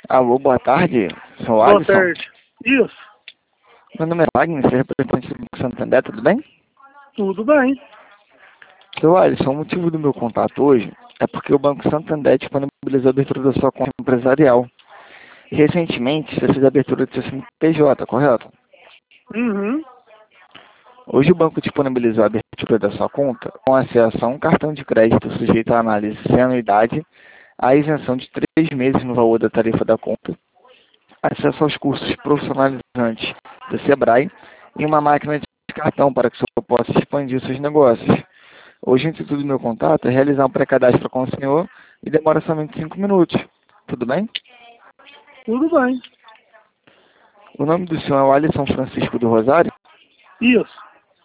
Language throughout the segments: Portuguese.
Alô, boa tarde, sou Boa Alisson. tarde. Isso, Meu nome é Wagner, sou representante do Banco Santander, tudo bem? tudo bem. Seu Alisson, o motivo do meu contato hoje é porque o Banco Santander disponibilizou a abertura da sua conta empresarial. Recentemente, você fez a abertura do seu CNPJ, correto? Uhum. Hoje o banco disponibilizou a abertura da sua conta com acesso a um cartão de crédito sujeito à análise sem anuidade, a isenção de 3 meses no valor da tarifa da conta, acesso aos cursos profissionalizantes do Sebrae e uma máquina de cartão para que o senhor possa expandir seus negócios. Hoje, o intuito do meu contato é realizar um pré-cadastro com o senhor e demora somente 5 minutos. Tudo bem? Tudo bem. O nome do senhor é o Alisson Francisco do Rosário? Isso.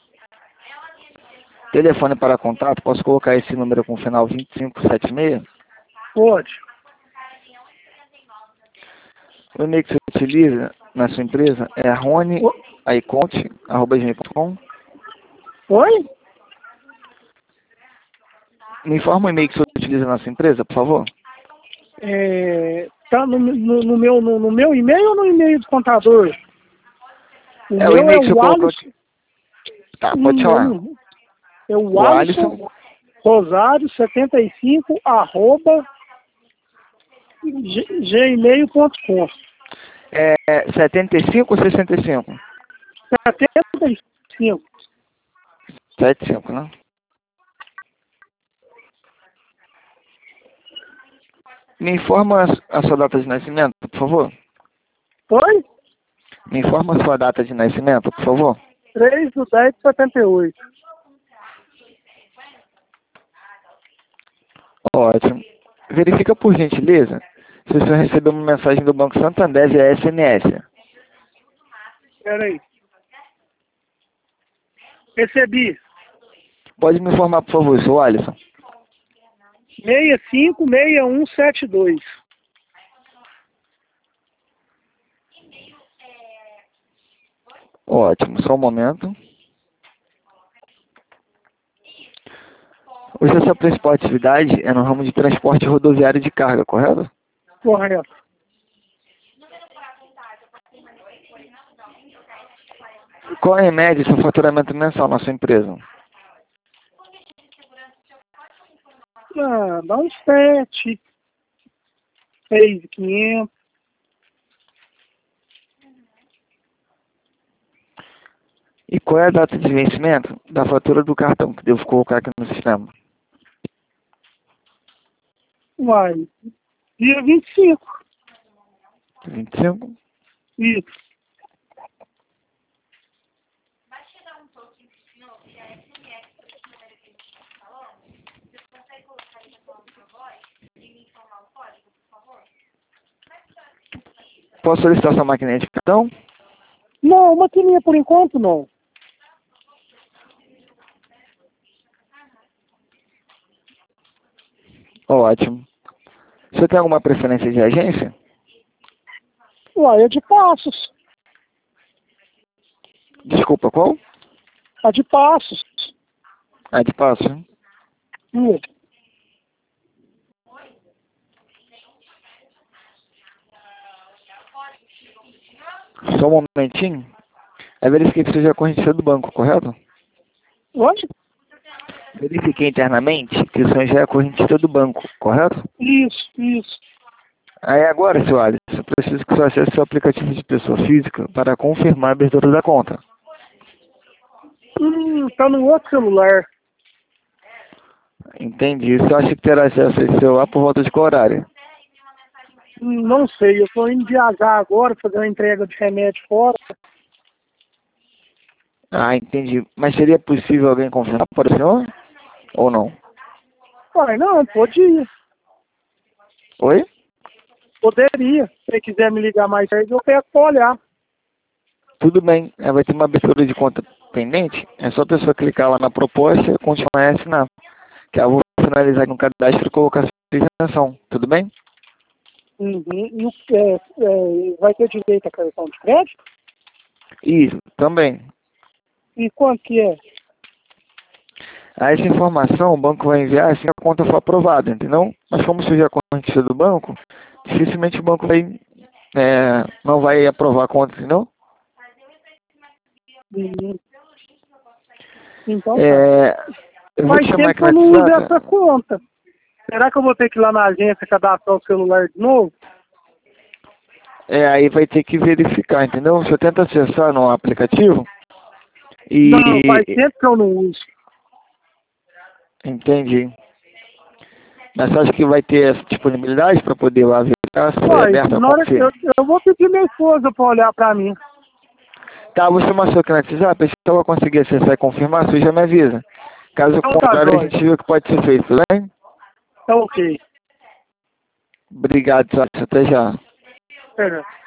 Telefone para contato, posso colocar esse número com o final 2576? Pode. O e-mail que você utiliza na sua empresa é roniaiconte@gmail.com. Oi? Me informa o e-mail que você utiliza na sua empresa, por favor. Tá no meu e-mail ou no e-mail do contador? O É o meu e-mail é que você o colocou Alisson. aqui. Tá, pode chamar. É o O Alisson Alisson, Rosário 75 @ gmail.com. 75 ou 65? 75. 75, né? Me informa a sua data de nascimento, por favor. Oi? Me informa a sua data de nascimento, por favor. 3/10/78. Ótimo. Verifica por gentileza se o senhor recebeu uma mensagem do Banco Santander via SMS. Espera aí. Recebi. Pode me informar, por favor, seu Alisson. 656172. Ótimo, só um momento. Hoje a sua principal atividade é no ramo de transporte rodoviário de carga, correto? Correto. Qual é, em média, seu faturamento mensal na sua empresa? Dá uns 7, 6.500. E qual é a data de vencimento da fatura do cartão que devo colocar aqui no sistema? Vai. Dia 25. 25? Isso. Posso solicitar sua máquina de cartão? Não, maquininha por enquanto não. Ótimo. Você tem alguma preferência de agência? Uai, é de Passos. Desculpa, qual? A de Passos. Ah, de Passo, hein? Isso. Só um momentinho. Eu verifiquei que seja correntista do banco, correto? Onde? Verifiquei internamente que o senhor já é correntista do banco, correto? Isso. Aí agora, seu Alisson, eu preciso que o senhor acesse o aplicativo de pessoa física para confirmar a abertura da conta. Tá no outro celular. Entendi. Você acha que terá acesso a esse celular por volta de qual horário? Não sei, eu tô indo viajar agora, fazer uma entrega de remédio fora. Ah, entendi. Mas seria possível alguém confirmar para o senhor? Ou não? Uai, não, pode ir. Oi? Poderia. Se você quiser me ligar mais tarde, eu pego pra olhar. Tudo bem. Vai ter uma abertura de conta pendente. É só a pessoa clicar lá na proposta, continuar e assinar. Que eu vou finalizar no cadastro e colocar a sua isenção. Tudo bem? Uhum. E vai ter direito a cartão de crédito? Isso, também. E quanto que é? Essa informação o banco vai enviar assim que a conta for aprovada, entendeu? Mas como você já é correntista do banco, dificilmente o banco vai não vai aprovar a conta, entendeu? Uhum. Então, tá. Eu vou Faz te chamar tempo aqui que eu no não uso WhatsApp. essa conta. Será que eu vou ter que ir lá na agência cadastrar o celular de novo? Aí vai ter que verificar, entendeu? Você tenta acessar no aplicativo Não, faz e... tempo que eu não uso. Entendi. Mas você acha que vai ter essa disponibilidade para poder lá verificar se foi Uai, aberta a na hora que conta? eu vou pedir minha esposa pra olhar pra mim. Tá, vou chamar seu aqui no WhatsApp, se eu conseguir acessar e confirmar, você já me avisa. Caso Então tá, contrário, a jóia. gente vê o que pode ser feito, tudo bem? Tá ok. Obrigado, Sérgio. Até já. Pera.